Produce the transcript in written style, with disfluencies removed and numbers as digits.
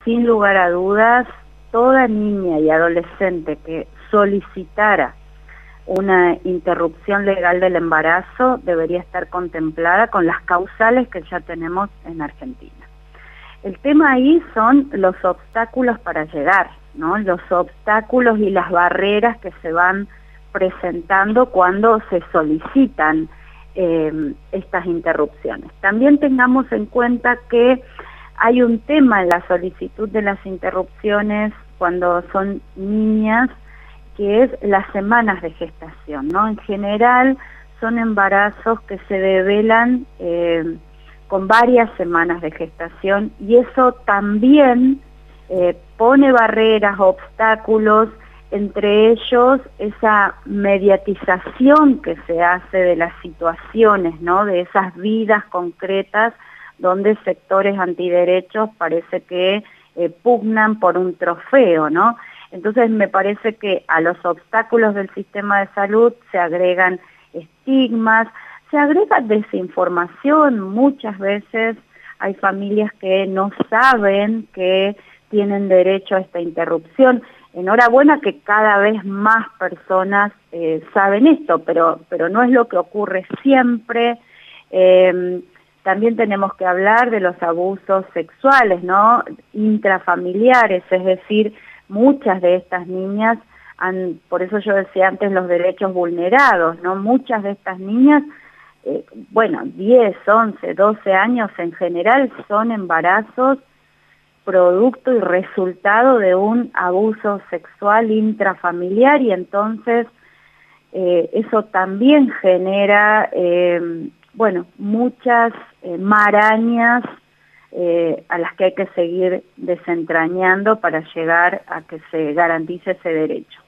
sin lugar a dudas, toda niña y adolescente que solicitara una interrupción legal del embarazo debería estar contemplada con las causales que ya tenemos en Argentina. El tema ahí son los obstáculos para llegar, ¿no? Los obstáculos y las barreras que se van presentando cuando se solicitan estas interrupciones. También tengamos en cuenta que hay un tema en la solicitud de las interrupciones cuando son niñas, que es las semanas de gestación, ¿no? En general son embarazos que se develan con varias semanas de gestación y eso también pone barreras, obstáculos, entre ellos esa mediatización que se hace de las situaciones, ¿no? De esas vidas concretas donde sectores antiderechos parece que pugnan por un trofeo, ¿no? Entonces me parece que a los obstáculos del sistema de salud se agregan estigmas, se agrega desinformación. Muchas veces hay familias que no saben que tienen derecho a esta interrupción. Enhorabuena que cada vez más personas saben esto, pero no es lo que ocurre siempre. También tenemos que hablar de los abusos sexuales, ¿no? Intrafamiliares, es decir, muchas de estas niñas por eso yo decía antes los derechos vulnerados, ¿no? Muchas de estas niñas, 10, 11, 12 años en general son embarazos producto y resultado de un abuso sexual intrafamiliar y entonces eso también genera, muchas marañas a las que hay que seguir desentrañando para llegar a que se garantice ese derecho.